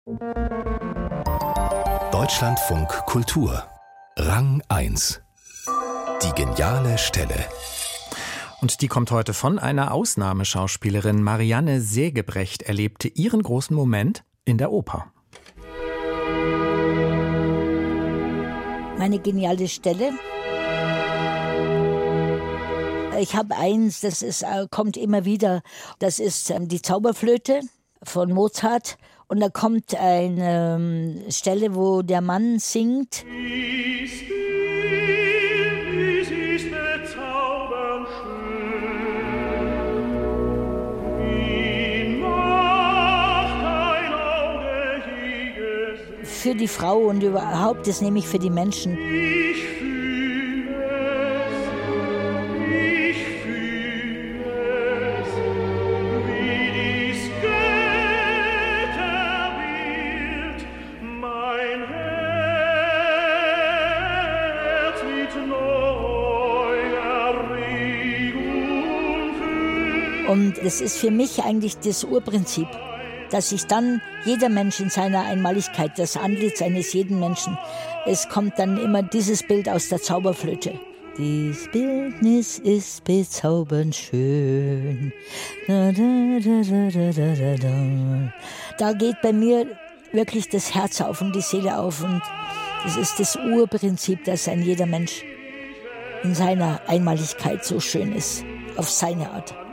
Deutschlandfunk Kultur Rang 1. Die geniale Stelle. Und die kommt heute von einer Ausnahmeschauspielerin. Marianne Sägebrecht erlebte ihren großen Moment in der Oper. Meine geniale Stelle. Ich habe eins, kommt immer wieder. Das ist die Zauberflöte von Mozart. Und da kommt eine Stelle, wo der Mann singt. Für die Frau und überhaupt, das nehme ich für die Menschen. Und das ist für mich eigentlich das Urprinzip, dass sich dann jeder Mensch in seiner Einmaligkeit, das Antlitz eines jeden Menschen, es kommt dann immer dieses Bild aus der Zauberflöte. Dies Bildnis ist bezaubernd schön. Da geht bei mir wirklich das Herz auf und die Seele auf. Und das ist das Urprinzip, dass ein jeder Mensch in seiner Einmaligkeit so schön ist, auf seine Art.